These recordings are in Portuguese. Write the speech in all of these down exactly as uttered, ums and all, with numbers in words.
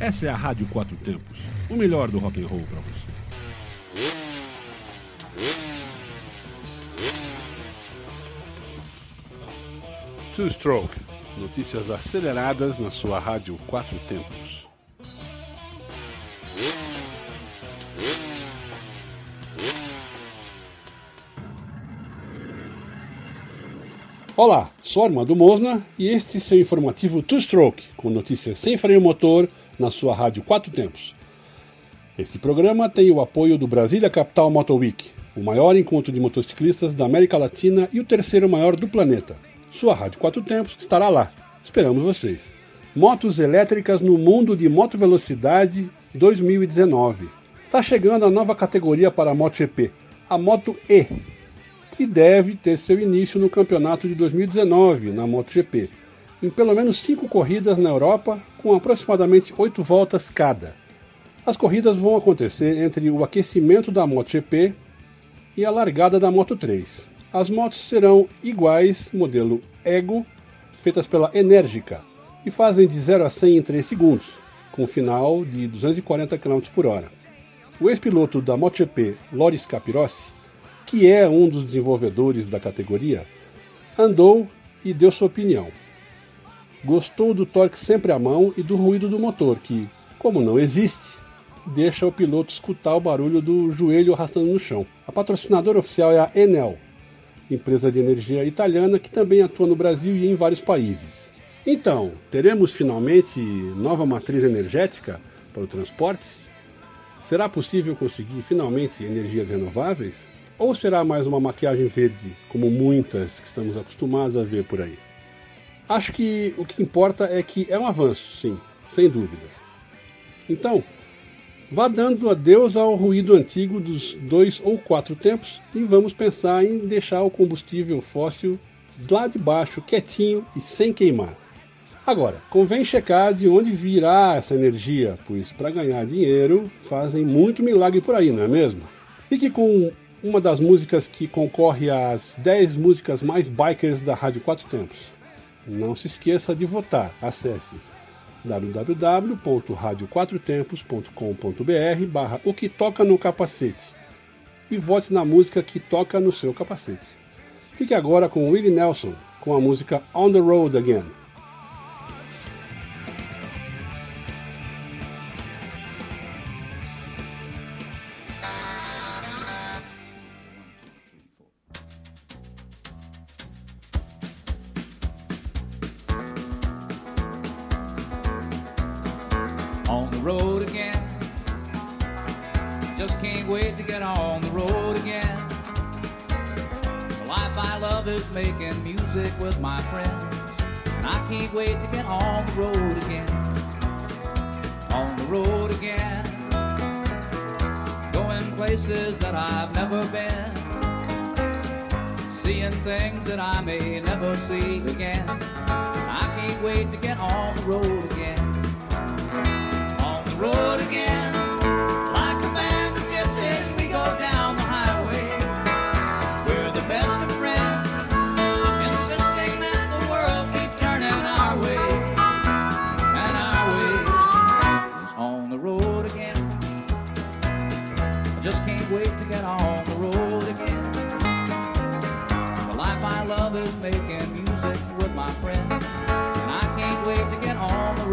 Essa é a Rádio Quatro Tempos, o melhor do rock and roll para você. Two Stroke, notícias aceleradas na sua Rádio Quatro Tempos. Olá, sou Armando Mosna e este é seu informativo Two Stroke, com notícias sem freio motor na sua Rádio Quatro Tempos. Este programa tem o apoio do Brasília Capital Motor Week, o maior encontro de motociclistas da América Latina e o terceiro maior do planeta. Sua Rádio Quatro Tempos estará lá. Esperamos vocês. Motos elétricas no mundo de motovelocidade dois mil e dezenove. Está chegando a nova categoria para a MotoGP, a Moto E, que deve ter seu início no campeonato de dois mil e dezenove na MotoGP, em pelo menos cinco corridas na Europa, com aproximadamente oito voltas cada. As corridas vão acontecer entre o aquecimento da MotoGP e a largada da Moto três. As motos serão iguais, modelo Ego, feitas pela Energica, e fazem de zero a cem em três segundos, com um final de duzentos e quarenta quilômetros por hora. O ex-piloto da MotoGP, Loris Capirossi, que é um dos desenvolvedores da categoria, andou e deu sua opinião. Gostou do torque sempre à mão e do ruído do motor, que, como não existe, deixa o piloto escutar o barulho do joelho arrastando no chão. A patrocinadora oficial é a Enel, empresa de energia italiana que também atua no Brasil e em vários países. Então, teremos finalmente nova matriz energética para o transporte? Será possível conseguir finalmente energias renováveis? Ou será mais uma maquiagem verde, como muitas que estamos acostumados a ver por aí? Acho que o que importa é que é um avanço, sim, sem dúvidas. Então, vá dando adeus ao ruído antigo dos dois ou quatro tempos e vamos pensar em deixar o combustível fóssil lá de baixo, quietinho e sem queimar. Agora, convém checar de onde virá essa energia, pois para ganhar dinheiro fazem muito milagre por aí, não é mesmo? Fique com uma das músicas que concorre às dez músicas mais bikers da Rádio Quatro Tempos. Não se esqueça de votar. Acesse w w w ponto radio quatro tempos ponto com ponto b r barra o que toca no capacete e vote na música que toca no seu capacete. Fique agora com Willie Nelson com a música On the Road Again. On the road again, just can't wait to get on the road again. The life I love is making music with my friends, and I can't wait to get on the road again. On the road again, going places that I've never been, seeing things that I may never see again. I can't wait to get on the road again. Road again, like a band of gypsies, we go down the highway. We're the best of friends, insisting that the world keep turning our way, and our way is on the road again. I just can't wait to get on the road again. The life I love is making music with my friends, and I can't wait to get on the road.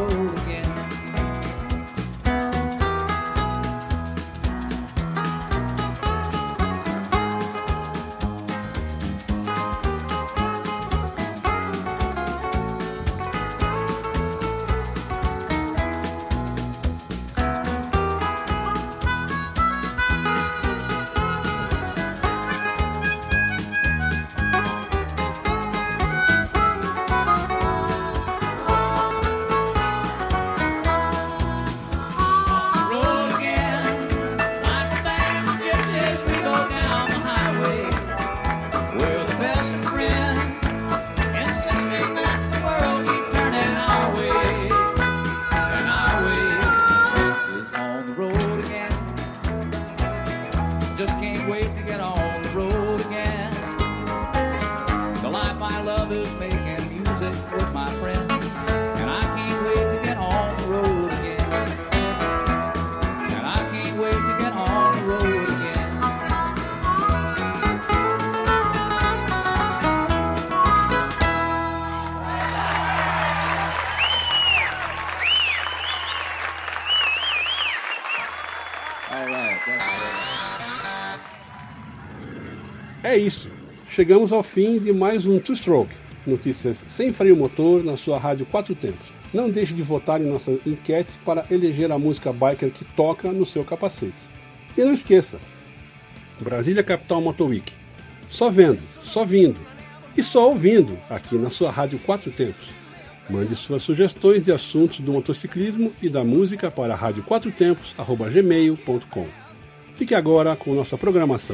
É isso. Chegamos ao fim de mais um Two Stroke. Notícias sem freio motor na sua rádio Quatro Tempos. Não deixe de votar em nossa enquete para eleger a música biker que toca no seu capacete. E não esqueça, Brasília Capital Motor Week. Só vendo, só vindo e só ouvindo aqui na sua rádio Quatro Tempos. Mande suas sugestões de assuntos do motociclismo e da música para rádio quatro tempos arroba gmail ponto com. Fique agora com nossa programação.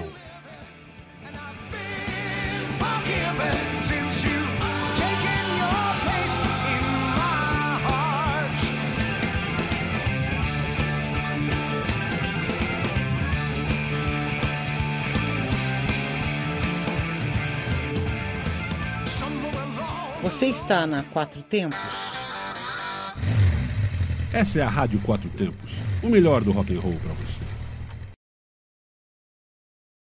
Você está na Quatro Tempos? Essa é a Rádio Quatro Tempos, o melhor do rock and roll para você.